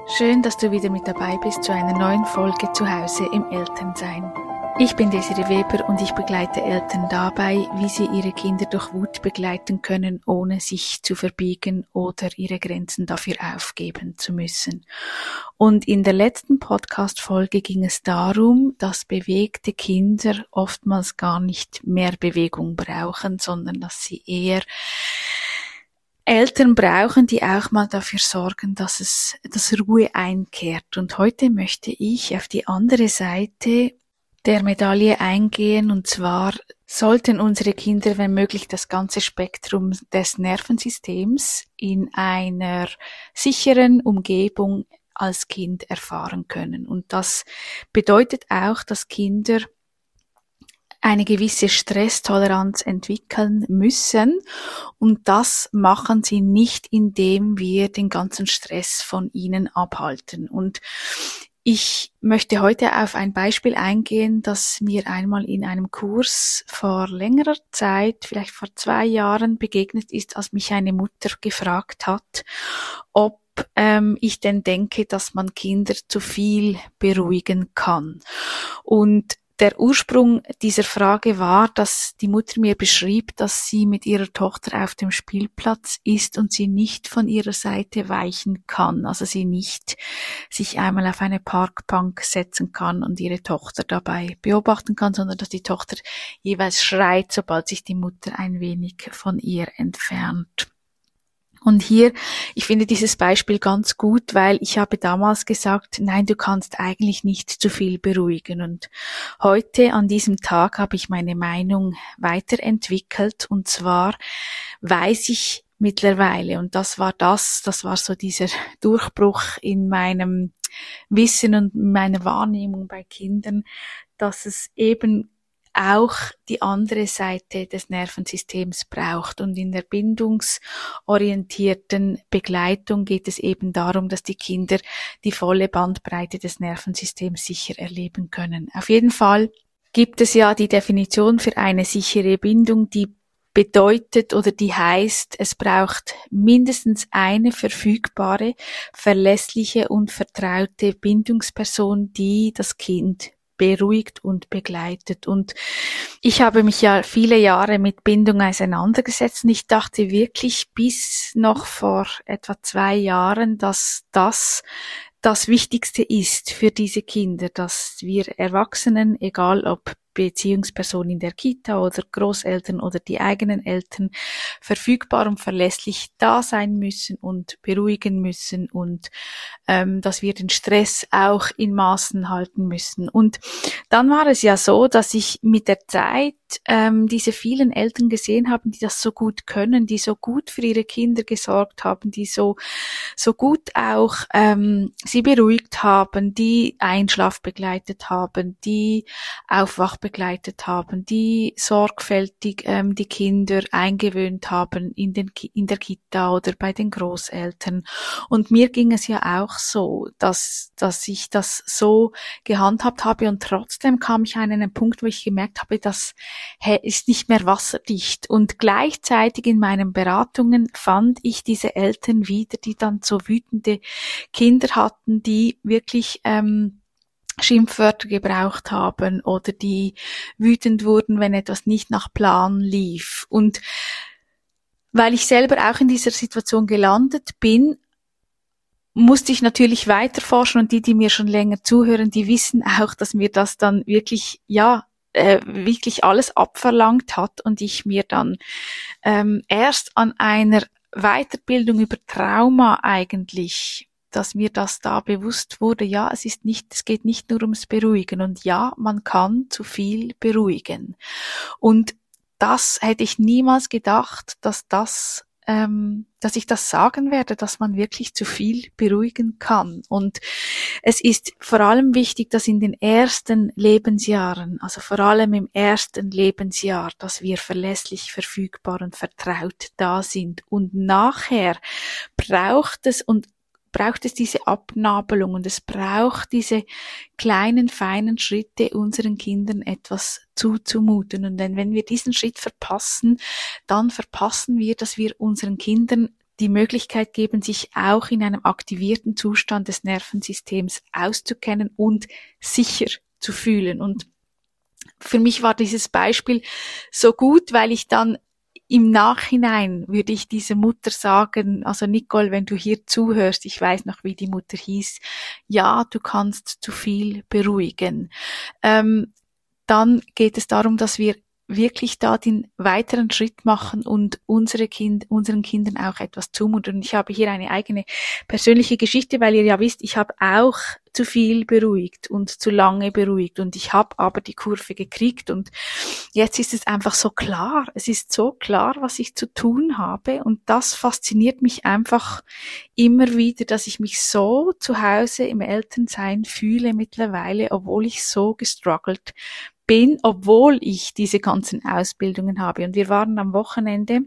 Schön, dass du wieder mit dabei bist zu einer neuen Folge Zuhause im Elternsein. Ich bin Desiree Weber und ich begleite Eltern dabei, wie sie ihre Kinder durch Wut begleiten können, ohne sich zu verbiegen oder ihre Grenzen dafür aufgeben zu müssen. Und in der letzten Podcast-Folge ging es darum, dass bewegte Kinder oftmals gar nicht mehr Bewegung brauchen, sondern dass sie eher Eltern brauchen, die auch mal dafür sorgen, dass Ruhe einkehrt. Und heute möchte ich auf die andere Seite der Medaille eingehen, und zwar sollten unsere Kinder, wenn möglich, das ganze Spektrum des Nervensystems in einer sicheren Umgebung als Kind erfahren können. Und das bedeutet auch, dass Kinder eine gewisse Stresstoleranz entwickeln müssen, und das machen sie nicht, indem wir den ganzen Stress von ihnen abhalten. Und ich möchte heute auf ein Beispiel eingehen, das mir einmal in einem Kurs vor längerer Zeit, vielleicht vor 2 Jahren, begegnet ist, als mich eine Mutter gefragt hat, ob ich denn denke, dass man Kinder zu viel beruhigen kann. Und der Ursprung dieser Frage war, dass die Mutter mir beschrieb, dass sie mit ihrer Tochter auf dem Spielplatz ist und sie nicht von ihrer Seite weichen kann. Also sie nicht sich einmal auf eine Parkbank setzen kann und ihre Tochter dabei beobachten kann, sondern dass die Tochter jeweils schreit, sobald sich die Mutter ein wenig von ihr entfernt. Und hier, ich finde dieses Beispiel ganz gut, weil ich habe damals gesagt, nein, du kannst eigentlich nicht zu viel beruhigen. Und heute, an diesem Tag, habe ich meine Meinung weiterentwickelt. Und zwar weiß ich mittlerweile, und das war so dieser Durchbruch in meinem Wissen und meiner Wahrnehmung bei Kindern, dass es eben auch die andere Seite des Nervensystems braucht. Und in der bindungsorientierten Begleitung geht es eben darum, dass die Kinder die volle Bandbreite des Nervensystems sicher erleben können. Auf jeden Fall gibt es ja die Definition für eine sichere Bindung, die bedeutet oder die heißt, es braucht mindestens eine verfügbare, verlässliche und vertraute Bindungsperson, die das Kind beruhigt und begleitet. Und ich habe mich ja viele Jahre mit Bindung auseinandergesetzt, und ich dachte wirklich bis noch vor etwa 2 Jahren, dass das Wichtigste ist für diese Kinder, dass wir Erwachsenen, egal ob Beziehungsperson in der Kita oder Großeltern oder die eigenen Eltern, verfügbar und verlässlich da sein müssen und beruhigen müssen, und dass wir den Stress auch in Maßen halten müssen. Und dann war es ja so, dass ich mit der Zeit diese vielen Eltern gesehen habe, die das so gut können, die so gut für ihre Kinder gesorgt haben, die so gut auch sie beruhigt haben, die Einschlaf begleitet haben, die Aufwach begleitet haben, die sorgfältig die Kinder eingewöhnt haben in der Kita oder bei den Großeltern. Und mir ging es ja auch so, dass ich das so gehandhabt habe, und trotzdem kam ich an einen Punkt, wo ich gemerkt habe, das ist nicht mehr wasserdicht. Und gleichzeitig in meinen Beratungen fand ich diese Eltern wieder, die dann so wütende Kinder hatten, die wirklich Schimpfwörter gebraucht haben oder die wütend wurden, wenn etwas nicht nach Plan lief. Und weil ich selber auch in dieser Situation gelandet bin, musste ich natürlich weiter forschen, und die mir schon länger zuhören, die wissen auch, dass mir das dann wirklich, wirklich alles abverlangt hat, und ich mir dann erst an einer Weiterbildung über Trauma eigentlich, dass mir das da bewusst wurde, ja, es geht nicht nur ums Beruhigen, und ja, man kann zu viel beruhigen. Und das hätte ich niemals gedacht, dass ich das sagen werde, dass man wirklich zu viel beruhigen kann. Und es ist vor allem wichtig, dass in den ersten Lebensjahren, also vor allem im ersten Lebensjahr, dass wir verlässlich, verfügbar und vertraut da sind. Und nachher braucht es diese Abnabelung, und es braucht diese kleinen, feinen Schritte, unseren Kindern etwas zuzumuten. Und wenn wir diesen Schritt verpassen, dann verpassen wir, dass wir unseren Kindern die Möglichkeit geben, sich auch in einem aktivierten Zustand des Nervensystems auszukennen und sicher zu fühlen. Und für mich war dieses Beispiel so gut, weil ich dann im Nachhinein würde ich dieser Mutter sagen, also Nicole, wenn du hier zuhörst, ich weiß noch, wie die Mutter hieß, ja, du kannst zu viel beruhigen. Dann geht es darum, dass wir wirklich da den weiteren Schritt machen und unseren Kindern auch etwas zumuten. Und ich habe hier eine eigene persönliche Geschichte, weil ihr ja wisst, ich habe auch zu viel beruhigt und zu lange beruhigt und ich habe aber die Kurve gekriegt und jetzt ist es einfach so klar. Es ist so klar, was ich zu tun habe und das fasziniert mich einfach immer wieder, dass ich mich so zu Hause im Elternsein fühle mittlerweile, obwohl ich so gestruggelt bin, obwohl ich diese ganzen Ausbildungen habe. Und wir waren am Wochenende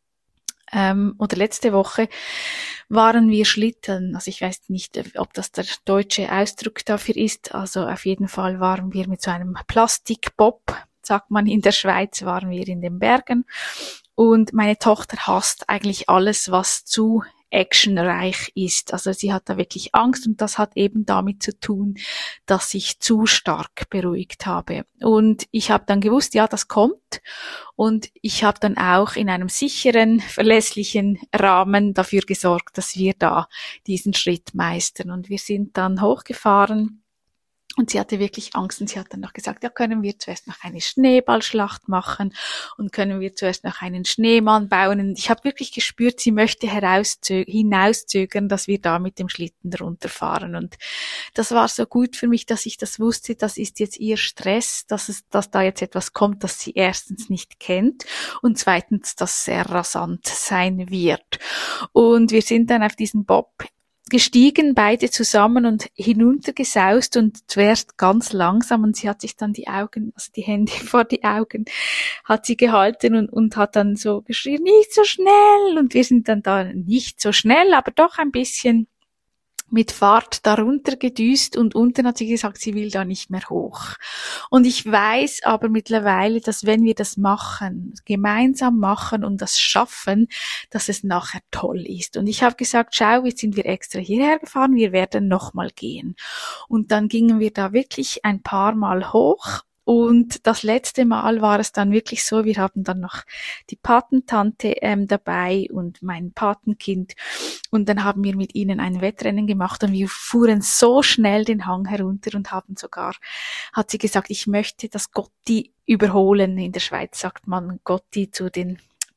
oder letzte Woche waren wir Schlitteln. Also ich weiß nicht, ob das der deutsche Ausdruck dafür ist. Also auf jeden Fall waren wir mit so einem Plastikbob, sagt man in der Schweiz, waren wir in den Bergen. Und meine Tochter hasst eigentlich alles, was zu actionreich ist. Also sie hat da wirklich Angst und das hat eben damit zu tun, dass ich zu stark beruhigt habe. Und ich habe dann gewusst, ja, das kommt. Und ich habe dann auch in einem sicheren, verlässlichen Rahmen dafür gesorgt, dass wir da diesen Schritt meistern. Und wir sind dann hochgefahren. Und sie hatte wirklich Angst und sie hat dann noch gesagt, ja, können wir zuerst noch eine Schneeballschlacht machen und können wir zuerst noch einen Schneemann bauen. Und ich habe wirklich gespürt, sie möchte hinauszögern, dass wir da mit dem Schlitten runterfahren. Und das war so gut für mich, dass ich das wusste, das ist jetzt ihr Stress, dass da jetzt etwas kommt, das sie erstens nicht kennt und zweitens, das sehr rasant sein wird. Und wir sind dann auf diesen Bob gestiegen, beide zusammen und hinuntergesaust und zuerst ganz langsam und sie hat sich dann die Augen, also die Hände vor die Augen, hat sie gehalten und hat dann so geschrien, nicht so schnell und wir sind dann da nicht so schnell, aber doch ein bisschen mit Fahrt darunter gedüst und unten hat sie gesagt, sie will da nicht mehr hoch. Und ich weiß aber mittlerweile, dass wenn wir das machen, gemeinsam machen und das schaffen, dass es nachher toll ist. Und ich habe gesagt, schau, jetzt sind wir extra hierher gefahren, wir werden nochmal gehen. Und dann gingen wir da wirklich ein paar Mal hoch. Und das letzte Mal war es dann wirklich so, wir haben dann noch die Patentante dabei und mein Patenkind und dann haben wir mit ihnen ein Wettrennen gemacht und wir fuhren so schnell den Hang herunter und haben sogar, hat sie gesagt, ich möchte das Gotti überholen. In der Schweiz sagt man Gotti zu den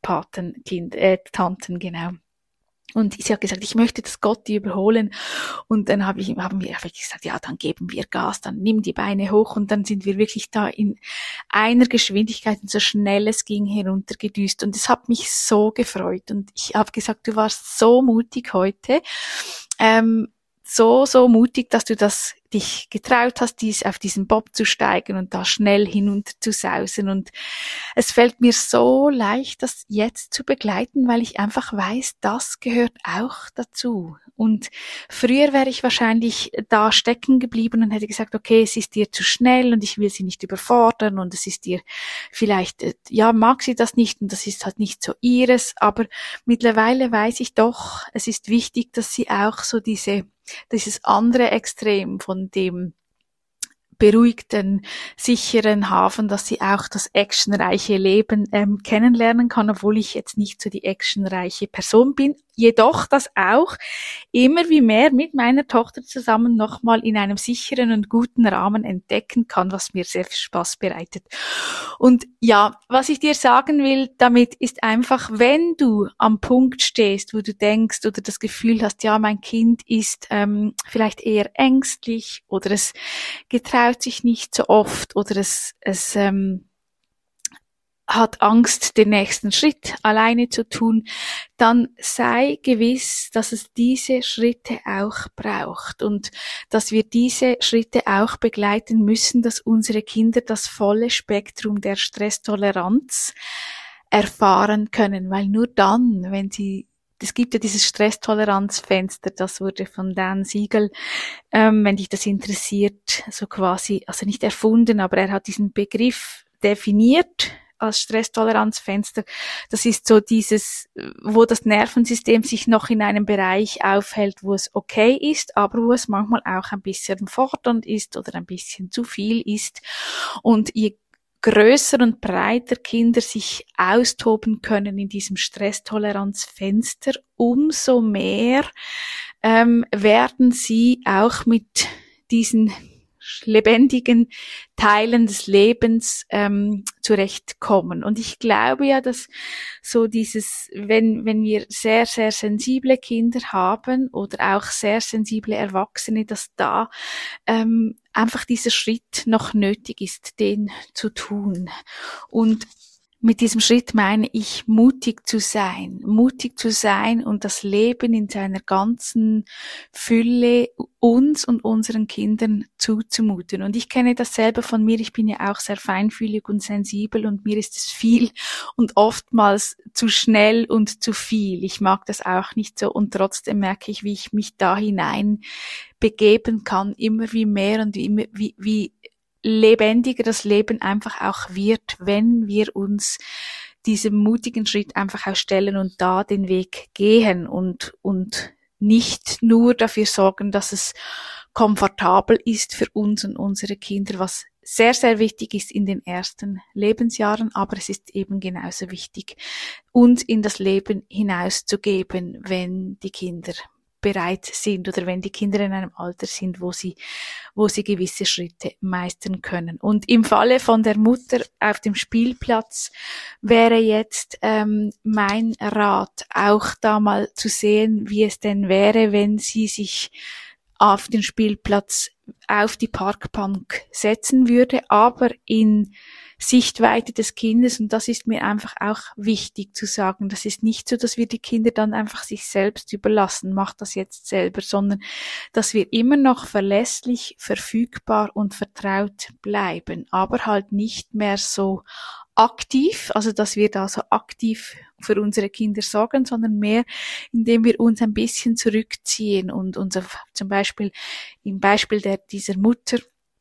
Tanten, genau. Und sie hat gesagt, ich möchte das Gotti überholen. Und dann haben wir gesagt, ja, dann geben wir Gas, dann nimm die Beine hoch. Und dann sind wir wirklich da in einer Geschwindigkeit und so schnell es ging heruntergedüst. Und es hat mich so gefreut. Und ich habe gesagt, du warst so mutig heute. So mutig, dass du dich getraut hast, auf diesen Bob zu steigen und da schnell hinunter zu sausen. Und es fällt mir so leicht, das jetzt zu begleiten, weil ich einfach weiß, das gehört auch dazu. Und früher wäre ich wahrscheinlich da stecken geblieben und hätte gesagt, okay, es ist dir zu schnell und ich will sie nicht überfordern und es ist dir vielleicht, ja, mag sie das nicht und das ist halt nicht so ihres. Aber mittlerweile weiß ich doch, es ist wichtig, dass sie auch so dieses andere Extrem von dem beruhigten, sicheren Hafen, dass sie auch das actionreiche Leben kennenlernen kann, obwohl ich jetzt nicht so die actionreiche Person bin. Jedoch das auch immer wie mehr mit meiner Tochter zusammen nochmal in einem sicheren und guten Rahmen entdecken kann, was mir sehr viel Spaß bereitet. Und ja, was ich dir sagen will damit ist einfach, wenn du am Punkt stehst, wo du denkst oder das Gefühl hast, ja, mein Kind ist vielleicht eher ängstlich oder es getraut sich nicht so oft oder es hat Angst, den nächsten Schritt alleine zu tun, dann sei gewiss, dass es diese Schritte auch braucht und dass wir diese Schritte auch begleiten müssen, dass unsere Kinder das volle Spektrum der Stresstoleranz erfahren können, weil nur dann, es gibt ja dieses Stresstoleranzfenster, das wurde von Dan Siegel, wenn dich das interessiert, so quasi, also nicht erfunden, aber er hat diesen Begriff definiert, als Stresstoleranzfenster. Das ist so dieses, wo das Nervensystem sich noch in einem Bereich aufhält, wo es okay ist, aber wo es manchmal auch ein bisschen fordernd ist oder ein bisschen zu viel ist. Und je größer und breiter Kinder sich austoben können in diesem Stresstoleranzfenster, umso mehr werden sie auch mit diesen lebendigen Teilen des Lebens zurechtkommen. Und ich glaube ja, dass so dieses, wenn wir sehr, sehr sensible Kinder haben oder auch sehr sensible Erwachsene, dass da einfach dieser Schritt noch nötig ist, den zu tun. Und mit diesem Schritt meine ich, mutig zu sein und das Leben in seiner ganzen Fülle uns und unseren Kindern zuzumuten. Und ich kenne das selber von mir, ich bin ja auch sehr feinfühlig und sensibel und mir ist es viel und oftmals zu schnell und zu viel. Ich mag das auch nicht so und trotzdem merke ich, wie ich mich da hinein begeben kann, immer wie mehr und wie lebendiger das Leben einfach auch wird, wenn wir uns diesem mutigen Schritt einfach auch stellen und da den Weg gehen und nicht nur dafür sorgen, dass es komfortabel ist für uns und unsere Kinder, was sehr, sehr wichtig ist in den ersten Lebensjahren, aber es ist eben genauso wichtig, uns in das Leben hinauszugeben, wenn die Kinder bereit sind oder wenn die Kinder in einem Alter sind, wo sie gewisse Schritte meistern können. Und im Falle von der Mutter auf dem Spielplatz wäre jetzt mein Rat, auch da mal zu sehen, wie es denn wäre, wenn sie sich auf den Spielplatz auf die Parkbank setzen würde, aber in Sichtweite des Kindes, und das ist mir einfach auch wichtig zu sagen. Das ist nicht so, dass wir die Kinder dann einfach sich selbst überlassen, macht das jetzt selber, sondern dass wir immer noch verlässlich, verfügbar und vertraut bleiben, aber halt nicht mehr so aktiv, also dass wir da so aktiv für unsere Kinder sorgen, sondern mehr, indem wir uns ein bisschen zurückziehen und zum Beispiel im Beispiel dieser Mutter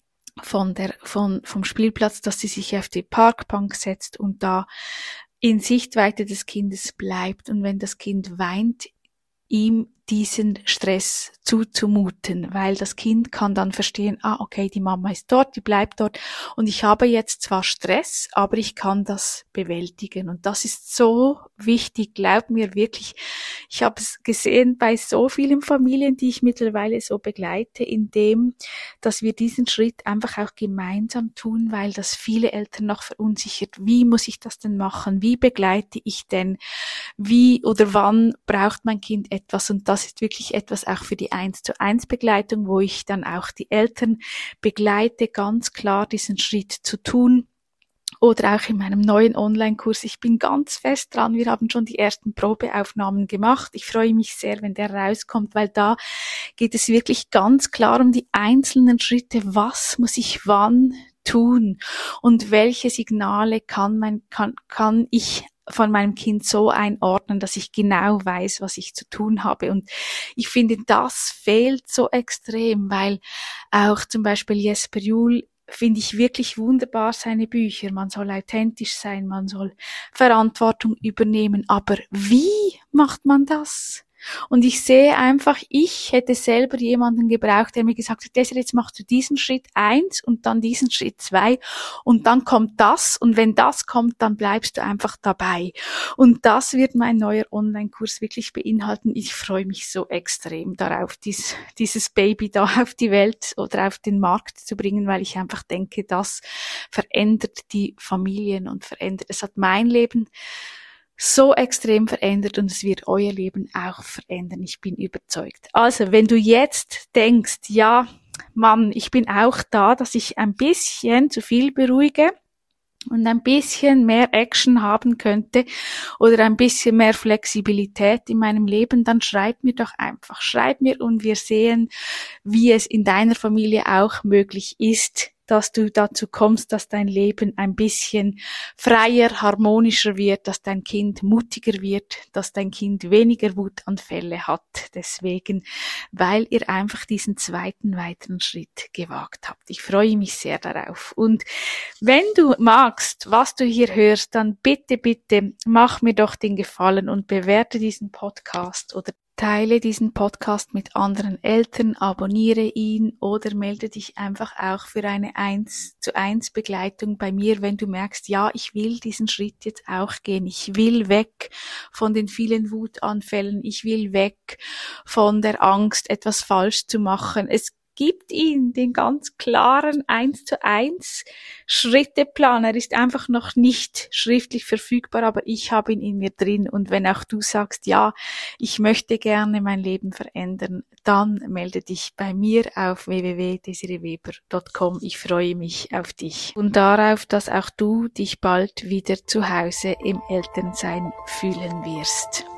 vom Spielplatz, dass sie sich auf die Parkbank setzt und da in Sichtweite des Kindes bleibt und wenn das Kind weint, ihm diesen Stress zuzumuten, weil das Kind kann dann verstehen, okay, die Mama ist dort, die bleibt dort und ich habe jetzt zwar Stress, aber ich kann das bewältigen und das ist so wichtig, glaub mir wirklich. Ich habe es gesehen bei so vielen Familien, die ich mittlerweile so begleite, indem, dass wir diesen Schritt einfach auch gemeinsam tun, weil das viele Eltern noch verunsichert. Wie muss ich das denn machen? Wie begleite ich denn? Wie oder wann braucht mein Kind etwas? Und das ist wirklich etwas auch für die 1:1 Begleitung, wo ich dann auch die Eltern begleite, ganz klar diesen Schritt zu tun. Oder auch in meinem neuen Online-Kurs. Ich bin ganz fest dran. Wir haben schon die ersten Probeaufnahmen gemacht. Ich freue mich sehr, wenn der rauskommt, weil da geht es wirklich ganz klar um die einzelnen Schritte. Was muss ich wann tun? Und welche Signale kann ich von meinem Kind so einordnen, dass ich genau weiß, was ich zu tun habe. Und ich finde, das fehlt so extrem, weil auch zum Beispiel Jesper Juhl finde ich wirklich wunderbar seine Bücher. Man soll authentisch sein, man soll Verantwortung übernehmen. Aber wie macht man das? Und ich sehe einfach, ich hätte selber jemanden gebraucht, der mir gesagt hat, Desiree, jetzt machst du diesen Schritt 1 und dann diesen Schritt 2 und dann kommt das und wenn das kommt, dann bleibst du einfach dabei. Und das wird mein neuer Online-Kurs wirklich beinhalten. Ich freue mich so extrem darauf, dieses Baby da auf die Welt oder auf den Markt zu bringen, weil ich einfach denke, das verändert die Familien und es hat mein Leben so extrem verändert und es wird euer Leben auch verändern. Ich bin überzeugt. Also, wenn du jetzt denkst, ja, Mann, ich bin auch da, dass ich ein bisschen zu viel beruhige und ein bisschen mehr Action haben könnte oder ein bisschen mehr Flexibilität in meinem Leben, dann schreib mir doch einfach. Schreib mir und wir sehen, wie es in deiner Familie auch möglich ist, dass du dazu kommst, dass dein Leben ein bisschen freier, harmonischer wird, dass dein Kind mutiger wird, dass dein Kind weniger Wutanfälle hat. Deswegen, weil ihr einfach diesen zweiten weiteren Schritt gewagt habt. Ich freue mich sehr darauf. Und wenn du magst, was du hier hörst, dann bitte, bitte mach mir doch den Gefallen und bewerte diesen Podcast oder teile diesen Podcast mit anderen Eltern, abonniere ihn oder melde dich einfach auch für eine 1:1 Begleitung bei mir, wenn du merkst, ja, ich will diesen Schritt jetzt auch gehen. Ich will weg von den vielen Wutanfällen. Ich will weg von der Angst, etwas falsch zu machen. Es gibt ihn den ganz klaren 1:1 Schritteplan. Er ist einfach noch nicht schriftlich verfügbar, aber ich habe ihn in mir drin. Und wenn auch du sagst, ja, ich möchte gerne mein Leben verändern, dann melde dich bei mir auf www.desireweber.com. Ich freue mich auf dich und darauf, dass auch du dich bald wieder zu Hause im Elternsein fühlen wirst.